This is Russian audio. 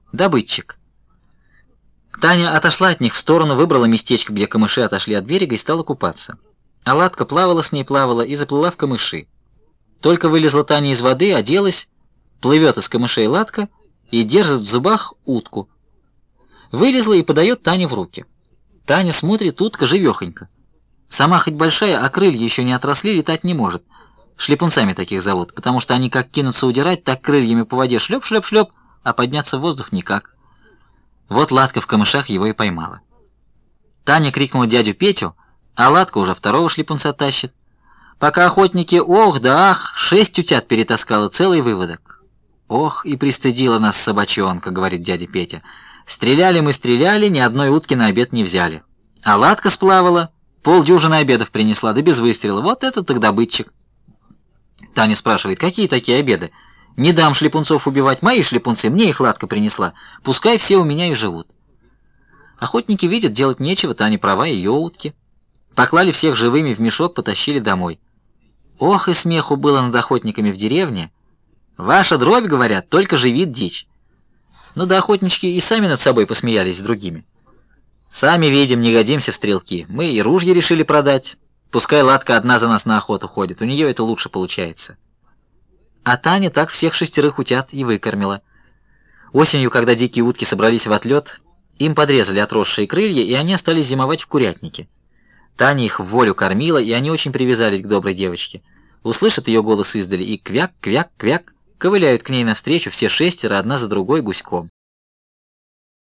Добытчик. Таня отошла от них в сторону, выбрала местечко, где камыши отошли от берега, и стала купаться. А Ладка плавала с ней, плавала и заплыла в камыши. Только вылезла Таня из воды, оделась, плывет из камышей Ладка и держит в зубах утку. Вылезла и подает Тане в руки. Таня смотрит, утка живехонька. Сама хоть большая, а крылья еще не отросли, летать не может. Шлепунцами таких зовут, потому что они как кинутся удирать, так крыльями по воде шлеп-шлеп-шлеп, а подняться в воздух никак. Вот Ладка в камышах его и поймала. Таня крикнула дядю Петю, а Ладка уже второго шлепунца тащит. Пока охотники ох да ах, 6 утят перетаскала, целый выводок. «Ох, и пристыдила нас собачонка», — говорит дядя Петя. «Стреляли мы, стреляли, ни одной утки на обед не взяли. А Ладка сплавала, полдюжины обедов принесла, да без выстрела. Вот это так добытчик». Таня спрашивает: «Какие такие обеды? Не дам шлепунцов убивать, мои шлепунцы, мне их Ладка принесла. Пускай все у меня и живут». Охотники видят, делать нечего, Таня права, ее утки. Поклали всех живыми в мешок, потащили домой. Ох, и смеху было над охотниками в деревне. «Ваша дробь, — говорят, — только живит дичь». Ну да охотнички и сами над собой посмеялись с другими. «Сами видим, не годимся в стрелки. Мы и ружья решили продать. Пускай Ладка одна за нас на охоту ходит, у нее это лучше получается». А Таня так всех 6 утят и выкормила. Осенью, когда дикие утки собрались в отлет, им подрезали отросшие крылья, и они остались зимовать в курятнике. Таня их в волю кормила, и они очень привязались к доброй девочке. Услышат ее голос издали и квяк, квяк, квяк, ковыляют к ней навстречу все 6 одна за другой гуськом.